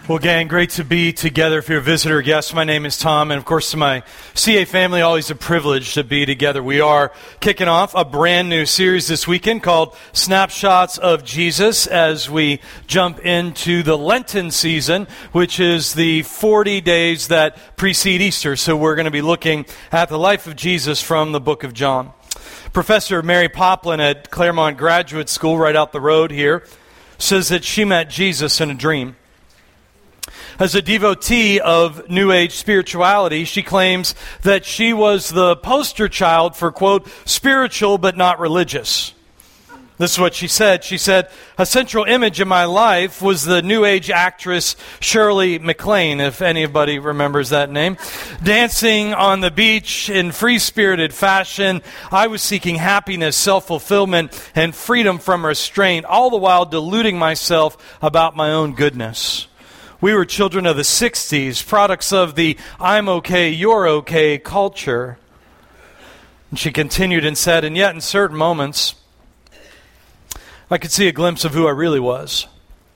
Well, gang, great to be together. If you're a visitor or guest, my name is Tom, and of course to my CA family, always a privilege to be together. We are kicking off a brand new series this weekend called Snapshots of Jesus as we jump into the Lenten season, which is the 40 days that precede Easter. So we're going to be looking at the life of Jesus from the book of John. Professor Mary Poplin at Claremont Graduate School, right out the road here, says that she met Jesus in a dream. As a devotee of New Age spirituality, she claims that she was the poster child for, quote, spiritual but not religious. This is what she said. She said, a central image in my life was the New Age actress Shirley MacLaine, if anybody remembers that name. Dancing on the beach in free-spirited fashion, I was seeking happiness, self-fulfillment, and freedom from restraint, all the while deluding myself about my own goodness. We were children of the 60s, products of the I'm okay, you're okay culture. And she continued and said, and yet in certain moments, I could see a glimpse of who I really was.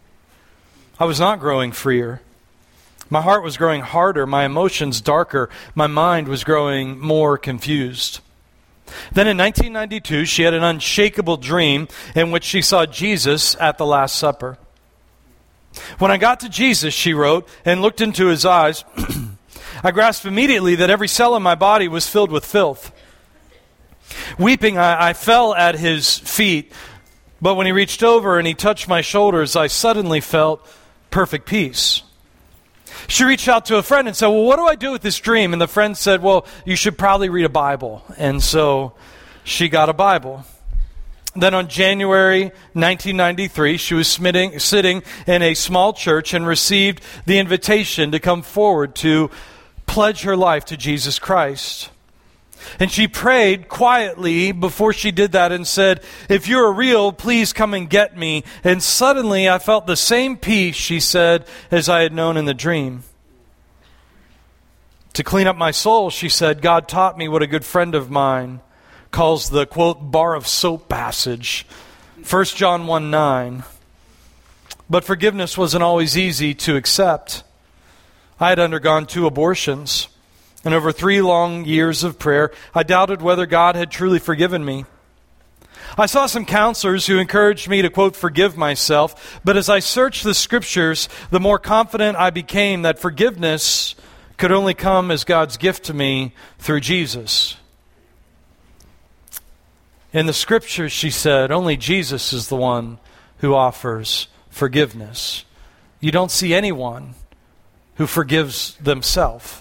I was not growing freer. My heart was growing harder, my emotions darker, my mind was growing more confused. Then in 1992, she had an unshakable dream in which she saw Jesus at the Last Supper. When I got to Jesus, she wrote, and looked into his eyes, I grasped immediately that every cell in my body was filled with filth. Weeping, I fell at his feet, but when he reached over and he touched my shoulders, I suddenly felt perfect peace. She reached out to a friend and said, well, what do I do with this dream? And the friend said, well, you should probably read a Bible. And so she got a Bible. Then on January 1993, she was sitting in a small church and received the invitation to come forward to pledge her life to Jesus Christ. And she prayed quietly before she did that and said, if you're real, please come and get me. And suddenly I felt the same peace, she said, as I had known in the dream. To clean up my soul, she said, God taught me what a good friend of mine calls the, quote, bar of soap passage, 1 John 1:9. But forgiveness wasn't always easy to accept. I had undergone 2 abortions, and over 3 long years of prayer, I doubted whether God had truly forgiven me. I saw some counselors who encouraged me to, quote, forgive myself, but as I searched the scriptures, the more confident I became that forgiveness could only come as God's gift to me through Jesus. In the scriptures, she said, only Jesus is the one who offers forgiveness. You don't see anyone who forgives themselves.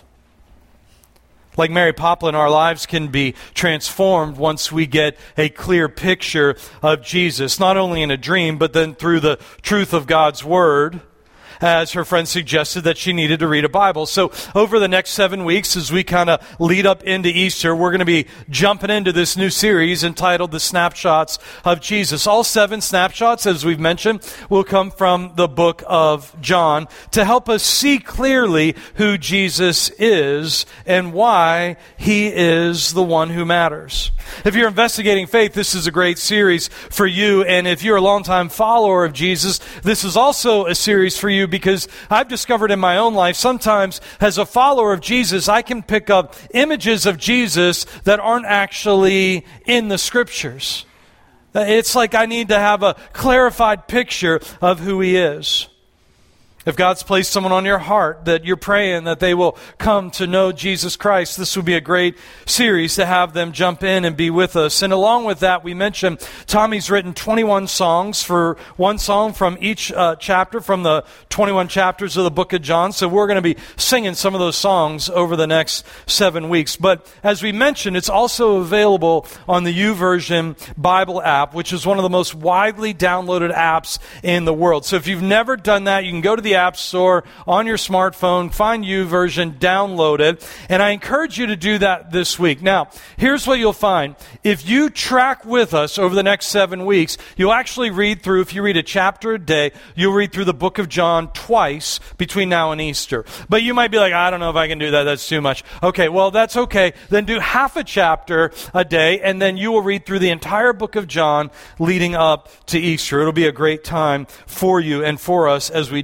Like Mary Poplin, our lives can be transformed once we get a clear picture of Jesus, not only in a dream, but then through the truth of God's Word, as her friend suggested that she needed to read a Bible. So over the next 7 weeks, as we kind of lead up into Easter, we're going to be jumping into this new series entitled The Snapshots of Jesus. All 7 snapshots, as we've mentioned, will come from the book of John to help us see clearly who Jesus is and why he is the one who matters. If you're investigating faith, this is a great series for you. And if you're a longtime follower of Jesus, this is also a series for you, because I've discovered in my own life, sometimes as a follower of Jesus, I can pick up images of Jesus that aren't actually in the scriptures. It's like I need to have a clarified picture of who he is. If God's placed someone on your heart that you're praying that they will come to know Jesus Christ, this would be a great series to have them jump in and be with us. And along with that, we mentioned Tommy's written 21 songs, for one song from each chapter from the 21 chapters of the book of John. So we're going to be singing some of those songs over the next 7 weeks. But as we mentioned, it's also available on the YouVersion Bible app, which is one of the most widely downloaded apps in the world. So if you've never done that, you can go to the App Store on your smartphone, find YouVersion, download it, and I encourage you to do that this week. Now, here's what you'll find. If you track with us over the next 7 weeks, you'll actually read through, if you read a chapter a day, you'll read through the book of John twice between now and Easter. But you might be like, I don't know if I can do that, that's too much. Okay, well, that's okay. Then do half a chapter a day, and then you will read through the entire book of John leading up to Easter. It'll be a great time for you and for us as we do that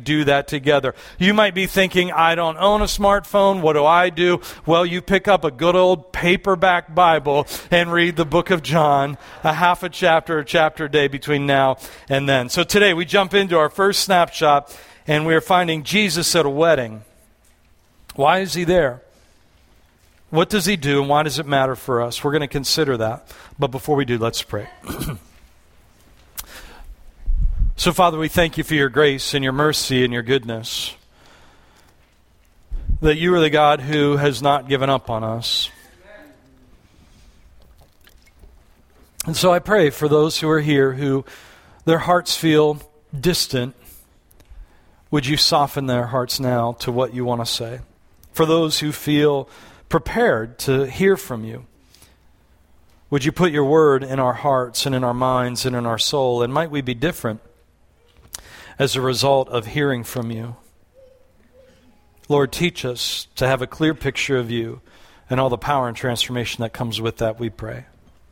that together. You might be thinking, I don't own a smartphone. What do I do? Well, you pick up a good old paperback Bible and read the book of John, a half a chapter a day between now and then. So today we jump into our first snapshot, and we're finding Jesus at a wedding. Why is he there? What does he do, and why does it matter for us? We're going to consider that. But before we do, let's pray. So, Father, we thank you for your grace and your mercy and your goodness. That you are the God who has not given up on us. And so I pray for those who are here who their hearts feel distant. Would you soften their hearts now to what you want to say? For those who feel prepared to hear from you, would you put your word in our hearts and in our minds and in our soul? And might we be different as a result of hearing from you? Lord, teach us to have a clear picture of you and all the power and transformation that comes with that, we pray.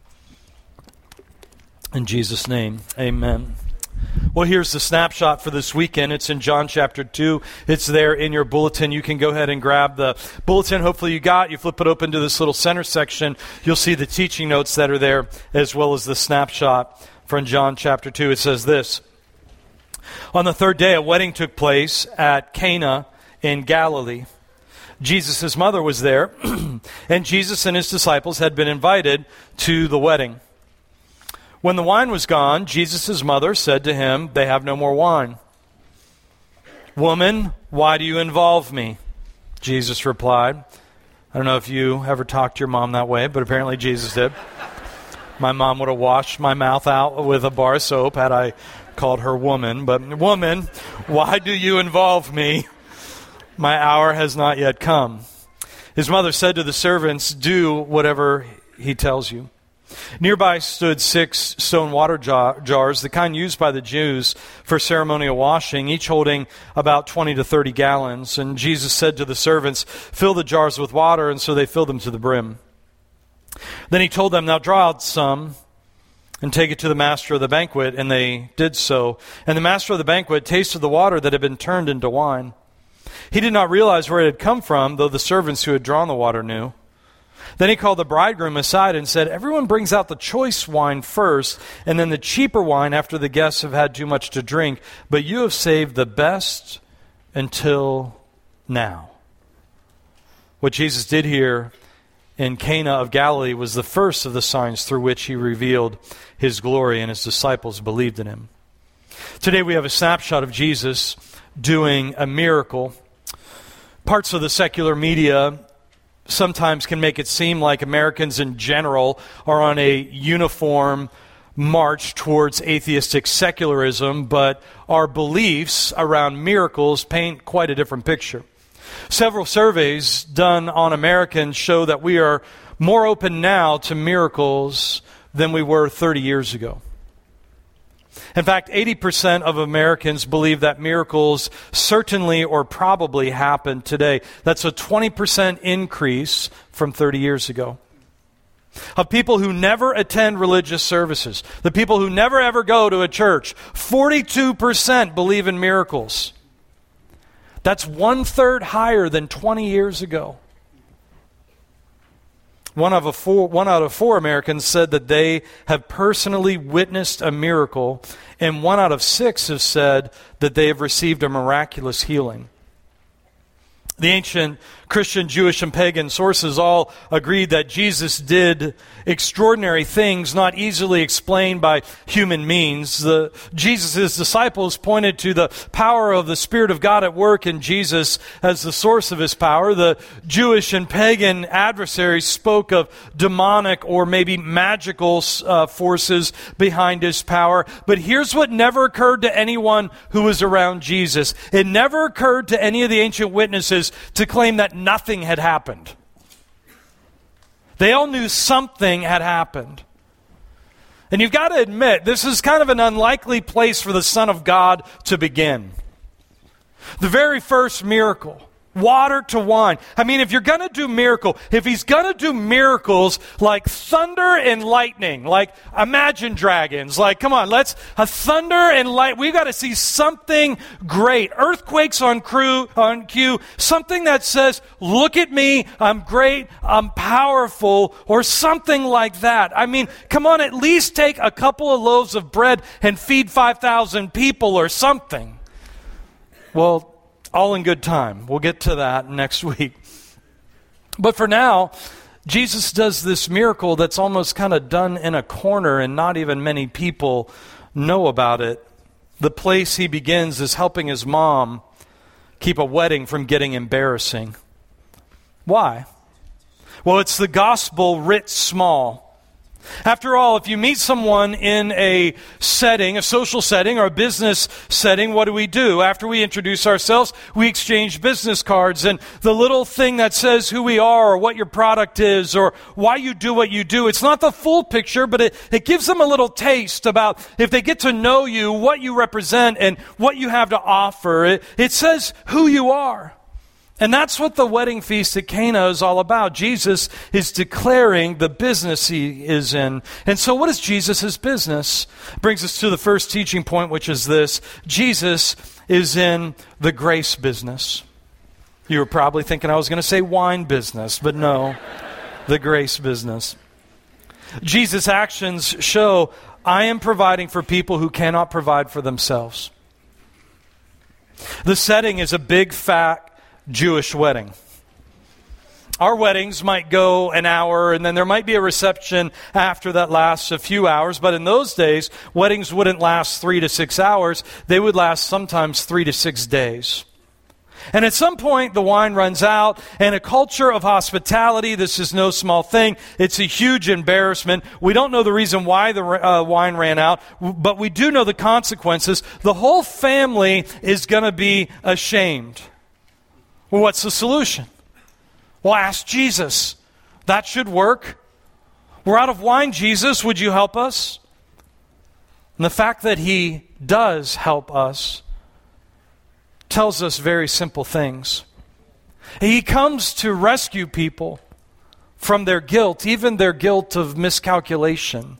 In Jesus' name, amen. Well, here's the snapshot for this weekend. It's in John chapter 2. It's there in your bulletin. You can go ahead and grab the bulletin. Hopefully you flip it open to this little center section. You'll see the teaching notes that are there, as well as the snapshot from John chapter 2. It says this: On the third day, a wedding took place at Cana in Galilee. Jesus' mother was there, and Jesus and his disciples had been invited to the wedding. When the wine was gone, Jesus' mother said to him, "They have no more wine." "Woman, why do you involve me?" Jesus replied. I don't know if you ever talked to your mom that way, but apparently Jesus did. My mom would have washed my mouth out with a bar of soap had I called her woman. But, "Woman, why do you involve me? My hour has not yet come." His mother said to the servants, "Do whatever he tells you." Nearby stood 6 stone water jars, the kind used by the Jews for ceremonial washing, each holding about 20 to 30 gallons. And Jesus said to the servants, "Fill the jars with water," and so they filled them to the brim. Then he told them, "Now draw out some and take it to the master of the banquet," and they did so. And the master of the banquet tasted the water that had been turned into wine. He did not realize where it had come from, though the servants who had drawn the water knew. Then he called the bridegroom aside and said, "Everyone brings out the choice wine first, and then the cheaper wine after the guests have had too much to drink. But you have saved the best until now." What Jesus did here in Cana of Galilee was the first of the signs through which he revealed his glory, and his disciples believed in him. Today we have a snapshot of Jesus doing a miracle. Parts of the secular media sometimes can make it seem like Americans in general are on a uniform march towards atheistic secularism, but our beliefs around miracles paint quite a different picture. Several surveys done on Americans show that we are more open now to miracles than we were 30 years ago. In fact, 80% of Americans believe that miracles certainly or probably happen today. That's a 20% increase from 30 years ago. Of people who never attend religious services, the people who never ever go to a church, 42% believe in miracles. That's 1/3 higher than 20 years ago. One out of four Americans said that they have personally witnessed a miracle, and 1 out of 6 have said that they have received a miraculous healing. The ancient Christian, Jewish, and pagan sources all agreed that Jesus did extraordinary things not easily explained by human means. Jesus' disciples pointed to the power of the Spirit of God at work in Jesus as the source of his power. The Jewish and pagan adversaries spoke of demonic or maybe magical forces behind his power. But here's what never occurred to anyone who was around Jesus. It never occurred to any of the ancient witnesses to claim that nothing had happened. They all knew something had happened. And you've got to admit, this is kind of an unlikely place for the Son of God to begin. The very first miracle, Water to wine. I mean, if you're going to do miracle, if he's going to do miracles like thunder and lightning, like Imagine Dragons, like, come on, a thunder and light. We've got to see something great. Earthquakes on cue, something that says, look at me, I'm great, I'm powerful, or something like that. I mean, come on, at least take a couple of loaves of bread and feed 5,000 people or something. Well, all in good time. We'll get to that next week. But for now, Jesus does this miracle that's almost kind of done in a corner and not even many people know about it. The place he begins is helping his mom keep a wedding from getting embarrassing. Why? Well, it's the gospel writ small. After all, if you meet someone in a setting, a social setting or a business setting, what do? After we introduce ourselves, we exchange business cards, and the little thing that says who we are or what your product is or why you do what you do, it's not the full picture, but it gives them a little taste about if they get to know you, what you represent, and what you have to offer. It says who you are. And that's what the wedding feast at Cana is all about. Jesus is declaring the business he is in. And so what is Jesus' business? Brings us to the first teaching point, which is this. Jesus is in the grace business. You were probably thinking I was going to say wine business, but no, the grace business. Jesus' actions show, I am providing for people who cannot provide for themselves. The setting is a big, fat Jewish wedding. Our weddings might go an hour, and then there might be a reception after that lasts a few hours. But in those days, weddings wouldn't last 3 to 6 hours. They would last sometimes 3 to 6 days. And at some point, the wine runs out, and a culture of hospitality, this is no small thing. It's a huge embarrassment. We don't know the reason why the wine ran out, but we do know the consequences. The whole family is going to be ashamed. Well, what's the solution? Well, ask Jesus. That should work. We're out of wine, Jesus. Would you help us? And the fact that he does help us tells us very simple things. He comes to rescue people from their guilt, even their guilt of miscalculation.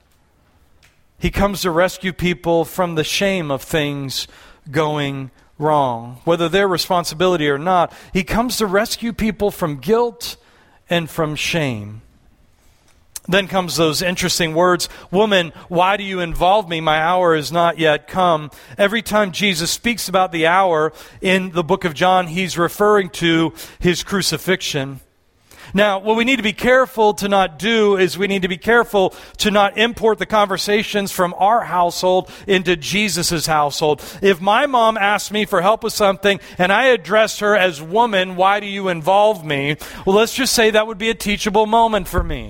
He comes to rescue people from the shame of things going wrong, whether their responsibility or not. He comes to rescue people from guilt and from shame. Then comes those interesting words, woman, why do you involve me? My hour is not yet come. Every time Jesus speaks about the hour in the book of John, he's referring to his crucifixion. Now, what we need to be careful to not do is we need to be careful to not import the conversations from our household into Jesus' household. If my mom asked me for help with something and I addressed her as woman, why do you involve me? Well, let's just say that would be a teachable moment for me.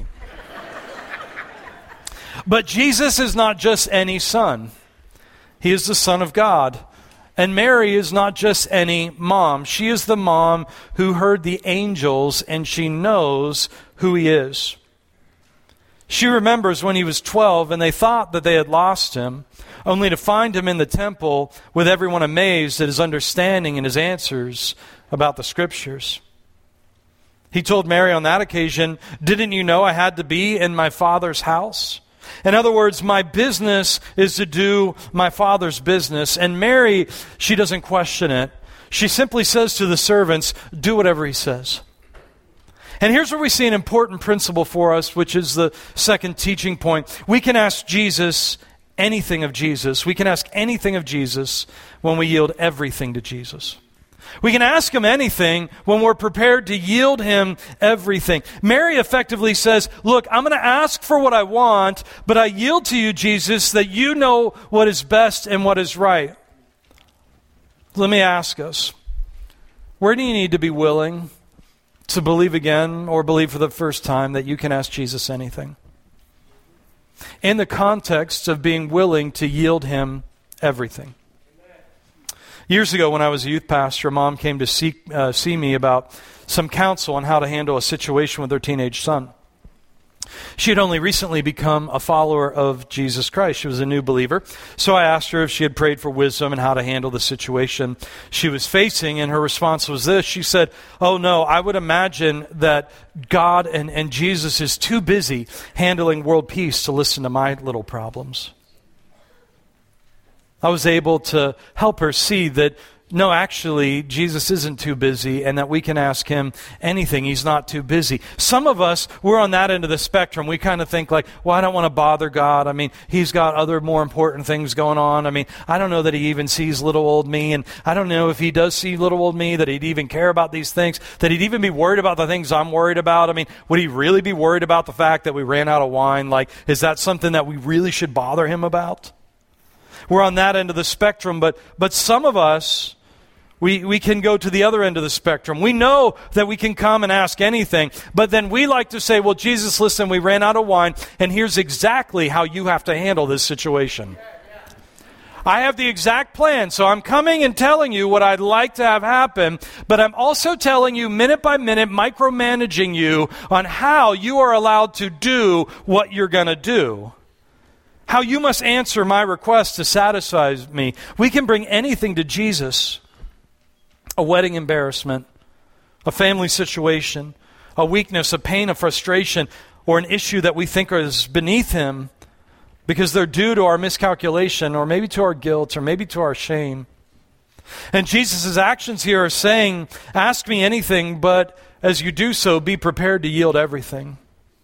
But Jesus is not just any son. He is the Son of God. And Mary is not just any mom. She is the mom who heard the angels, and she knows who he is. She remembers when he was 12 and they thought that they had lost him, only to find him in the temple with everyone amazed at his understanding and his answers about the scriptures. He told Mary on that occasion, didn't you know I had to be in my Father's house? In other words, my business is to do my Father's business. And Mary, she doesn't question it. She simply says to the servants, do whatever he says. And here's where we see an important principle for us, which is the second teaching point. We can ask Jesus anything of Jesus. We can ask anything of Jesus when we yield everything to Jesus. We can ask him anything when we're prepared to yield him everything. Mary effectively says, look, I'm going to ask for what I want, but I yield to you, Jesus, that you know what is best and what is right. Let me ask us, where do you need to be willing to believe again or believe for the first time that you can ask Jesus anything? In the context of being willing to yield him everything. Years ago, when I was a youth pastor, Mom came to see me about some counsel on how to handle a situation with her teenage son. She had only recently become a follower of Jesus Christ. She was a new believer. So I asked her if she had prayed for wisdom and how to handle the situation she was facing, and her response was this. She said, "Oh no, I would imagine that God and Jesus is too busy handling world peace to listen to my little problems." I was able to help her see that no, actually, Jesus isn't too busy, and that we can ask him anything. He's not too busy. Some of us, we're on that end of the spectrum. We kind of think like, well, I don't want to bother God. I mean, he's got other more important things going on. I mean, I don't know that he even sees little old me, and I don't know if he does see little old me, that he'd even care about these things, that he'd even be worried about the things I'm worried about. I mean, would he really be worried about the fact that we ran out of wine? Like, is that something that we really should bother him about? We're on that end of the spectrum, but some of us, we can go to the other end of the spectrum. We know that we can come and ask anything, but then we like to say, well, Jesus, listen, we ran out of wine, and here's exactly how you have to handle this situation. I have the exact plan, so I'm coming and telling you what I'd like to have happen, but I'm also telling you minute by minute, micromanaging you on how you are allowed to do what you're going to do. How you must answer my request to satisfy me. We can bring anything to Jesus. A wedding embarrassment, a family situation, a weakness, a pain, a frustration, or an issue that we think is beneath him because they're due to our miscalculation, or maybe to our guilt, or maybe to our shame. And Jesus' actions here are saying, ask me anything, but as you do so, be prepared to yield everything.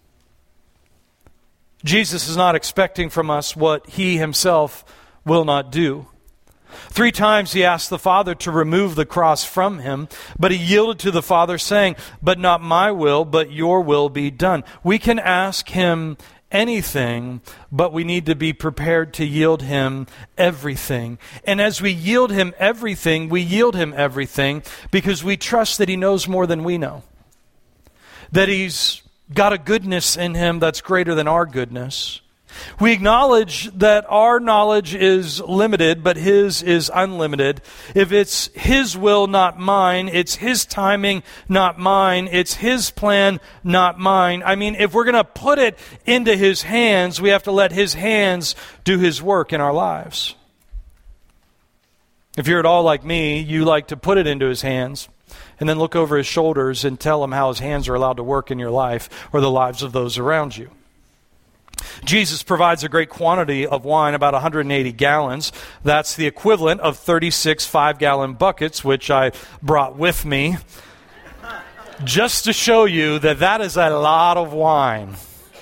Jesus is not expecting from us what he himself will not do. 3 times he asked the Father to remove the cross from him, but he yielded to the Father, saying, "But not my will, but your will be done." We can ask him anything, but we need to be prepared to yield him everything. And as we yield him everything, we yield him everything because we trust that he knows more than we know. That he's got a goodness in him that's greater than our goodness. We acknowledge that our knowledge is limited, but his is unlimited. If it's his will, not mine, it's his timing, not mine, it's his plan, not mine. I mean, if we're going to put it into his hands, we have to let his hands do his work in our lives. If you're at all like me, you like to put it into his hands and then look over his shoulders and tell him how his hands are allowed to work in your life or the lives of those around you. Jesus provides a great quantity of wine, about 180 gallons. That's the equivalent of 36 5-gallon buckets, which I brought with me, just to show you that that is a lot of wine.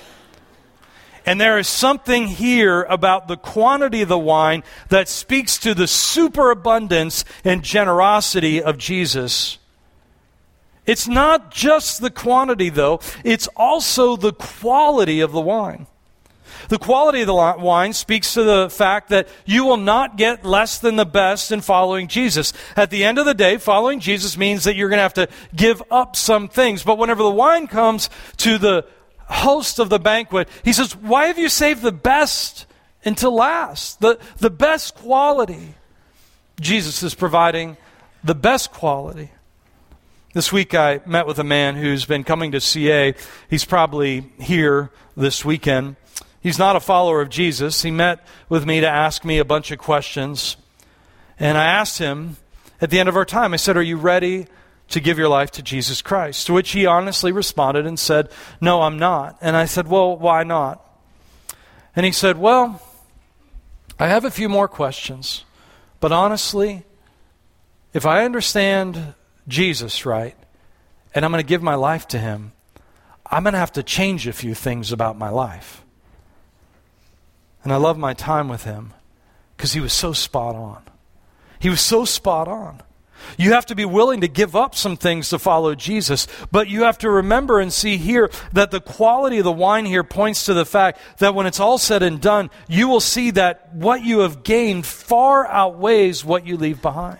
And there is something here about the quantity of the wine that speaks to the superabundance and generosity of Jesus. It's not just the quantity, though. It's also the quality of the wine. The quality of the wine speaks to the fact that you will not get less than the best in following Jesus. At the end of the day, following Jesus means that you're going to have to give up some things. But whenever the wine comes to the host of the banquet, he says, why have you saved the best until last? The best quality. Jesus is providing the best quality. This week I met with a man who's been coming to CA. He's probably here this weekend. He's not a follower of Jesus. He met with me to ask me a bunch of questions. And I asked him at the end of our time, I said, are you ready to give your life to Jesus Christ? To which he honestly responded and said, no, I'm not. And I said, well, why not? And he said, well, I have a few more questions. But honestly, if I understand Jesus right, and I'm going to give my life to him, I'm going to have to change a few things about my life. And I love my time with him because he was so spot on. He was so spot on. You have to be willing to give up some things to follow Jesus, but you have to remember and see here that the quality of the wine here points to the fact that when it's all said and done, you will see that what you have gained far outweighs what you leave behind.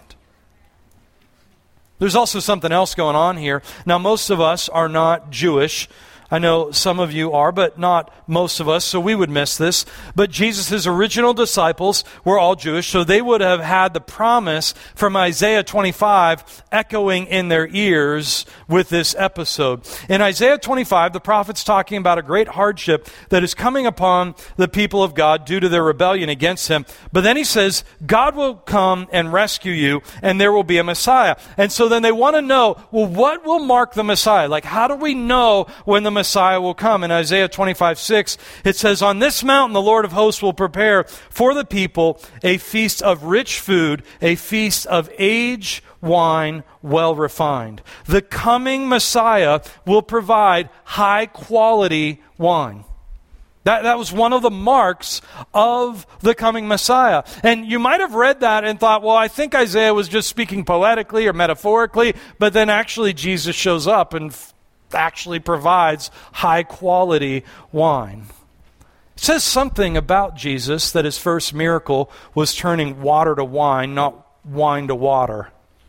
There's also something else going on here. Now, most of us are not Jewish. I know some of you are, but not most of us, so we would miss this. But Jesus' original disciples were all Jewish, so they would have had the promise from Isaiah 25 echoing in their ears with this episode. In Isaiah 25, the prophet's talking about a great hardship that is coming upon the people of God due to their rebellion against him. But then he says, God will come and rescue you, and there will be a Messiah. And so then they want to know, well, what will mark the Messiah? Like, how do we know when the Messiah will come? In Isaiah 25:6, it says, on this mountain the Lord of hosts will prepare for the people a feast of rich food, a feast of aged wine well refined. The coming Messiah will provide high quality wine. That was one of the marks of the coming Messiah. And you might have read that and thought, well, I think Isaiah was just speaking poetically or metaphorically, but then actually Jesus shows up and actually provides high quality wine. It says something about Jesus that his first miracle was turning water to wine, not wine to water.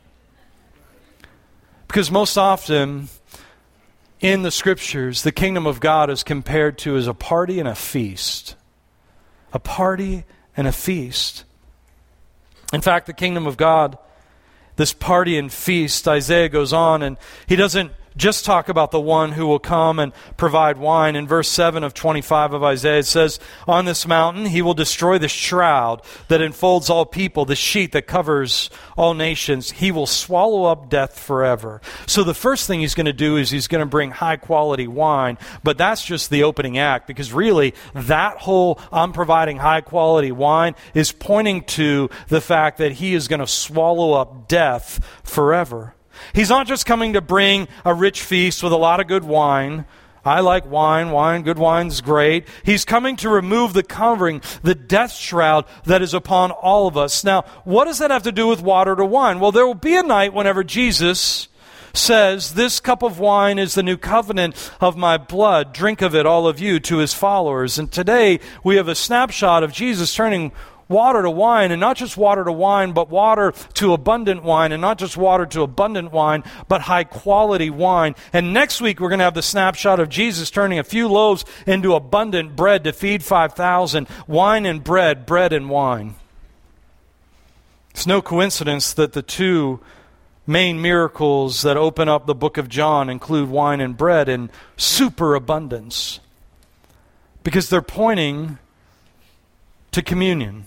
Because most often in the scriptures, the kingdom of God is compared to as a party and a feast. A party and a feast. In fact, the kingdom of God, this party and feast, Isaiah goes on and he doesn't just talk about the one who will come and provide wine. In verse 7 of 25 of Isaiah, it says, on this mountain he will destroy the shroud that enfolds all people, the sheet that covers all nations. He will swallow up death forever. So the first thing he's going to do is he's going to bring high quality wine, but that's just the opening act, because really that whole I'm providing high quality wine is pointing to the fact that he is going to swallow up death forever. He's not just coming to bring a rich feast with a lot of good wine. I like wine. Good wine's great. He's coming to remove the covering, the death shroud that is upon all of us. Now, what does that have to do with water to wine? Well, there will be a night whenever Jesus says, this cup of wine is the new covenant of my blood. Drink of it, all of you, to his followers. And today we have a snapshot of Jesus turning water to wine, and not just water to wine, but water to abundant wine, and not just water to abundant wine, but high quality wine. And next week we're going to have the snapshot of Jesus turning a few loaves into abundant bread to feed 5,000. Wine and bread, bread and wine. It's no coincidence that the two main miracles that open up the book of John include wine and bread in superabundance, because they're pointing to communion,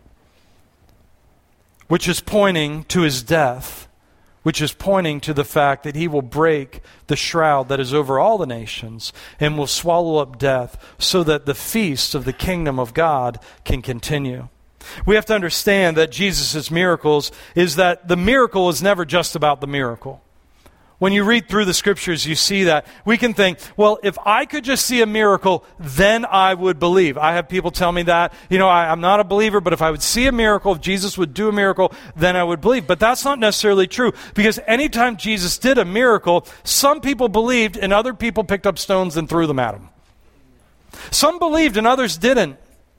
which is pointing to his death, which is pointing to the fact that he will break the shroud that is over all the nations and will swallow up death so that the feast of the kingdom of God can continue. We have to understand that Jesus' miracles is that the miracle is never just about the miracle. When you read through the scriptures, you see that. We can think, well, if I could just see a miracle, then I would believe. I have people tell me that. I'm not a believer, but if I would see a miracle, if Jesus would do a miracle, then I would believe. But that's not necessarily true, because anytime Jesus did a miracle, some people believed and other people picked up stones and threw them at him. Some believed and others didn't.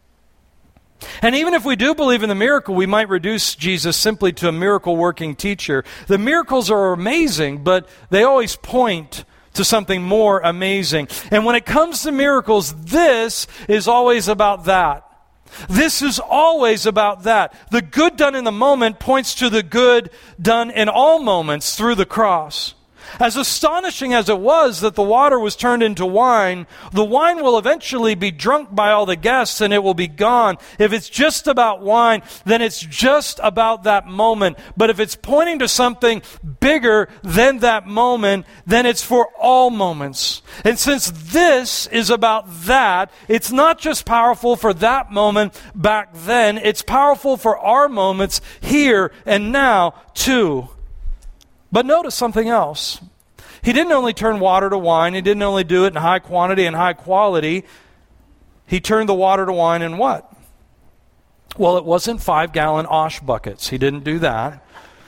And even if we do believe in the miracle, we might reduce Jesus simply to a miracle-working teacher. The miracles are amazing, but they always point to something more amazing. And when it comes to miracles, this is always about that. This is always about that. The good done in the moment points to the good done in all moments through the cross. As astonishing as it was that the water was turned into wine, the wine will eventually be drunk by all the guests and it will be gone. If it's just about wine, then it's just about that moment. But if it's pointing to something bigger than that moment, then it's for all moments. And since this is about that, it's not just powerful for that moment back then, it's powerful for our moments here and now too. But notice something else. He didn't only turn water to wine. He didn't only do it in high quantity and high quality. He turned the water to wine in what? Well, it wasn't 5-gallon Osh buckets. He didn't do that.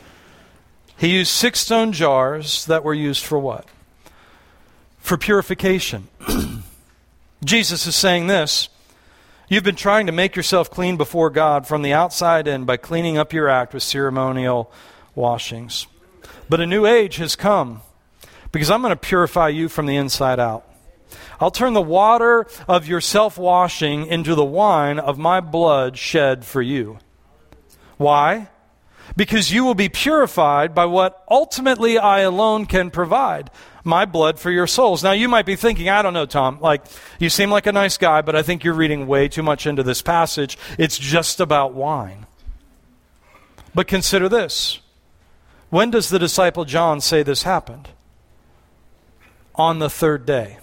He used 6 stone jars that were used for what? For purification. Jesus is saying this: you've been trying to make yourself clean before God from the outside in by cleaning up your act with ceremonial washings. But a new age has come, because I'm going to purify you from the inside out. I'll turn the water of your self-washing into the wine of my blood shed for you. Why? Because you will be purified by what ultimately I alone can provide, my blood for your souls. Now you might be thinking, I don't know, Tom, like you seem like a nice guy, but I think you're reading way too much into this passage. It's just about wine. But consider this. When does the disciple John say this happened? On the third day.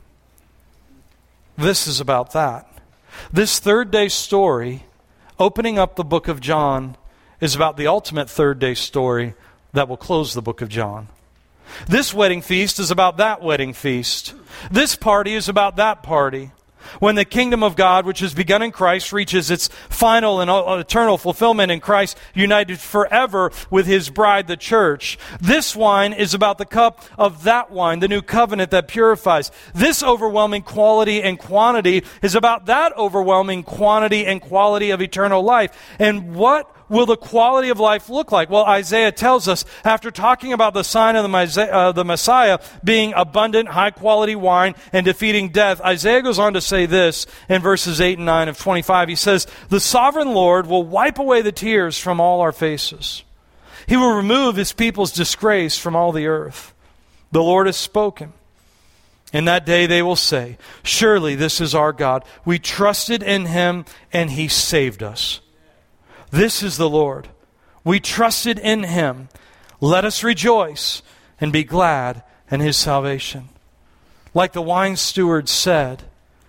This is about that. This third day story, opening up the book of John, is about the ultimate third day story that will close the book of John. This wedding feast is about that wedding feast. This party is about that party. When the kingdom of God, which has begun in Christ, reaches its final and eternal fulfillment in Christ, united forever with his bride, the church. This wine is about the cup of that wine, the new covenant that purifies. This overwhelming quality and quantity is about that overwhelming quantity and quality of eternal life. And what will the quality of life look like? Well, Isaiah tells us, after talking about the sign of the Messiah being abundant, high-quality wine and defeating death, Isaiah goes on to say this in verses 8 and 9 of 25. He says, the sovereign Lord will wipe away the tears from all our faces. He will remove his people's disgrace from all the earth. The Lord has spoken. In that day they will say, surely this is our God. We trusted in him and he saved us. This is the Lord. We trusted in him. Let us rejoice and be glad in his salvation. Like the wine steward said,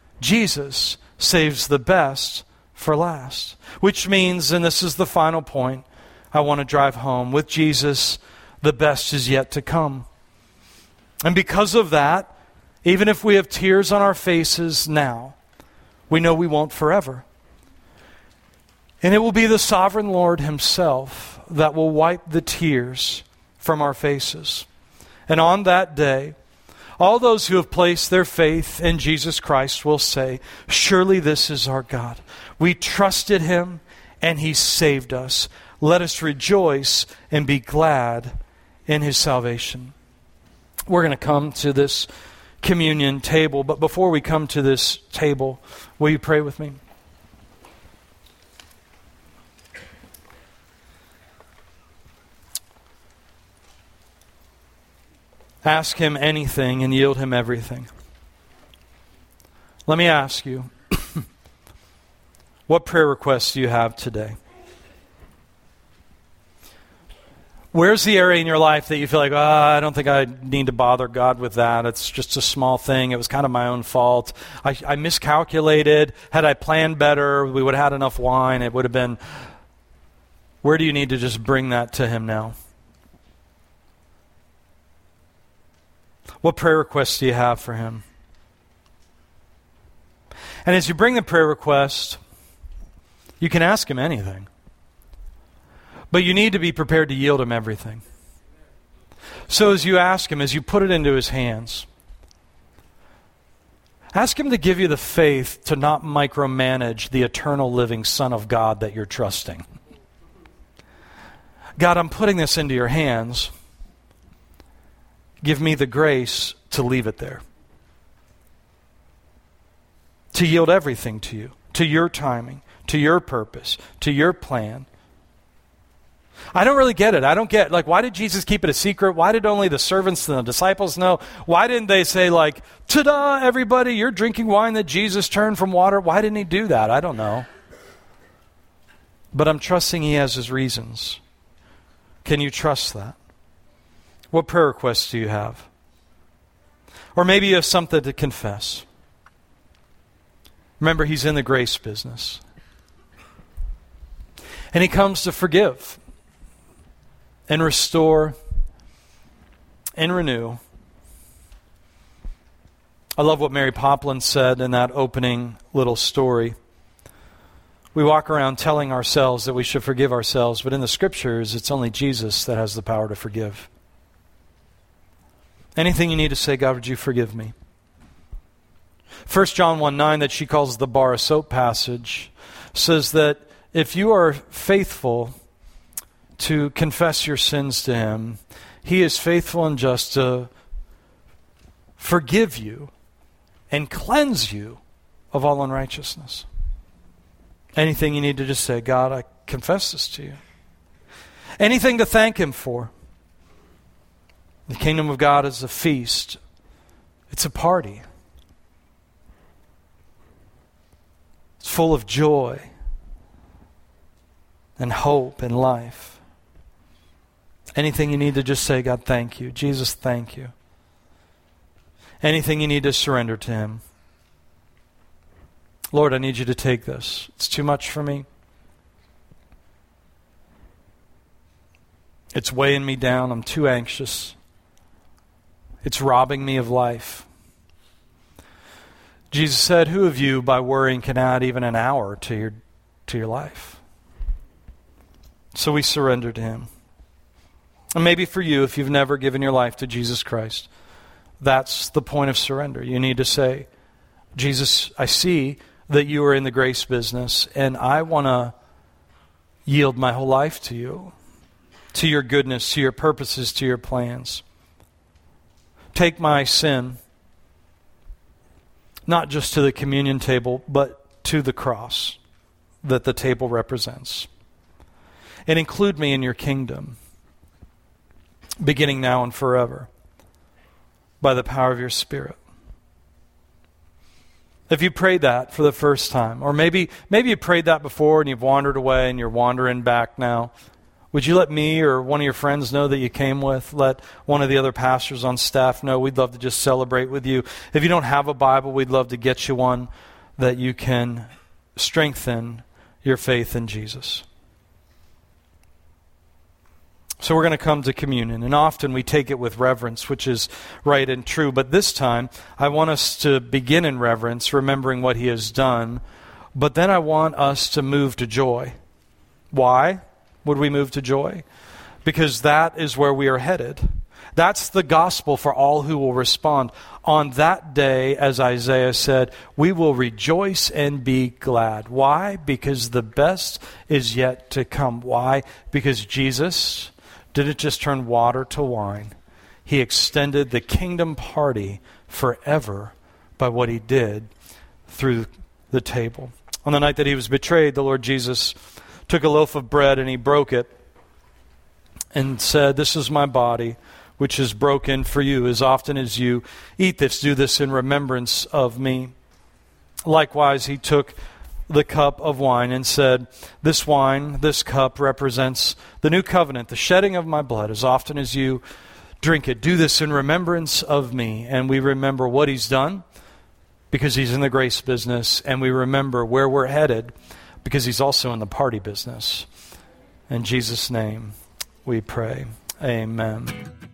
Jesus saves the best for last. Which means, and this is the final point I want to drive home, with Jesus, the best is yet to come. And because of that, even if we have tears on our faces now, we know we won't forever. And it will be the sovereign Lord himself that will wipe the tears from our faces. And on that day, all those who have placed their faith in Jesus Christ will say, surely this is our God. We trusted him and he saved us. Let us rejoice and be glad in his salvation. We're going to come to this communion table, but before we come to this table, will you pray with me? Ask him anything and yield him everything. Let me ask you, what prayer requests do you have today? Where's the area in your life that you feel like, I don't think I need to bother God with that. It's just a small thing. It was kind of my own fault. I miscalculated. Had I planned better, we would have had enough wine. It would have been... Where do you need to just bring that to him now? What prayer requests do you have for him? And as you bring the prayer request, you can ask him anything. But you need to be prepared to yield him everything. So as you ask him, as you put it into his hands, ask him to give you the faith to not micromanage the eternal living Son of God that you're trusting. God, I'm putting this into your hands. Give me the grace to leave it there. To yield everything to you, to your timing, to your purpose, to your plan. I don't really get it. I don't get, why did Jesus keep it a secret? Why did only the servants and the disciples know? Why didn't they say, ta-da, everybody, you're drinking wine that Jesus turned from water? Why didn't he do that? I don't know. But I'm trusting he has his reasons. Can you trust that? What prayer requests do you have? Or maybe you have something to confess. Remember, he's in the grace business. And he comes to forgive and restore and renew. I love what Mary Poplin said in that opening little story. We walk around telling ourselves that we should forgive ourselves, but in the Scriptures, it's only Jesus that has the power to forgive. Anything you need to say, God, would you forgive me? 1 John 1:9, that she calls the bar of soap passage, says that if you are faithful to confess your sins to him, he is faithful and just to forgive you and cleanse you of all unrighteousness. Anything you need to just say, God, I confess this to you. Anything to thank Him for. The kingdom of God is a feast. It's a party. It's full of joy and hope and life. Anything you need to just say, God, thank you. Jesus, thank you. Anything you need to surrender to Him. Lord, I need you to take this. It's too much for me. It's weighing me down. I'm too anxious. It's robbing me of life. Jesus said, who of you by worrying can add even an hour to your life? So we surrender to Him. And maybe for you, if you've never given your life to Jesus Christ, that's the point of surrender. You need to say, Jesus, I see that you are in the grace business, and I want to yield my whole life to you, to your goodness, to your purposes, to your plans. Take my sin, not just to the communion table, but to the cross that the table represents. And include me in your kingdom, beginning now and forever, by the power of your Spirit. If you prayed that for the first time, or maybe you prayed that before and you've wandered away and you're wandering back now, would you let me or one of your friends know that you came with? Let one of the other pastors on staff know. We'd love to just celebrate with you. If you don't have a Bible, we'd love to get you one that you can strengthen your faith in Jesus. So we're going to come to communion, and often we take it with reverence, which is right and true. But this time, I want us to begin in reverence, remembering what He has done. But then I want us to move to joy. Why would we move to joy? Because that is where we are headed. That's the gospel for all who will respond. On that day, as Isaiah said, we will rejoice and be glad. Why? Because the best is yet to come. Why? Because Jesus didn't just turn water to wine. He extended the kingdom party forever by what He did through the table. On the night that He was betrayed, the Lord Jesus took a loaf of bread and He broke it and said, this is my body, which is broken for you. As often as you eat this, do this in remembrance of me. Likewise, He took the cup of wine and said, this wine, this cup represents the new covenant, the shedding of my blood. As often as you drink it, do this in remembrance of me. And we remember what He's done because He's in the grace business, and we remember where we're headed because He's also in the party business. In Jesus' name we pray. Amen.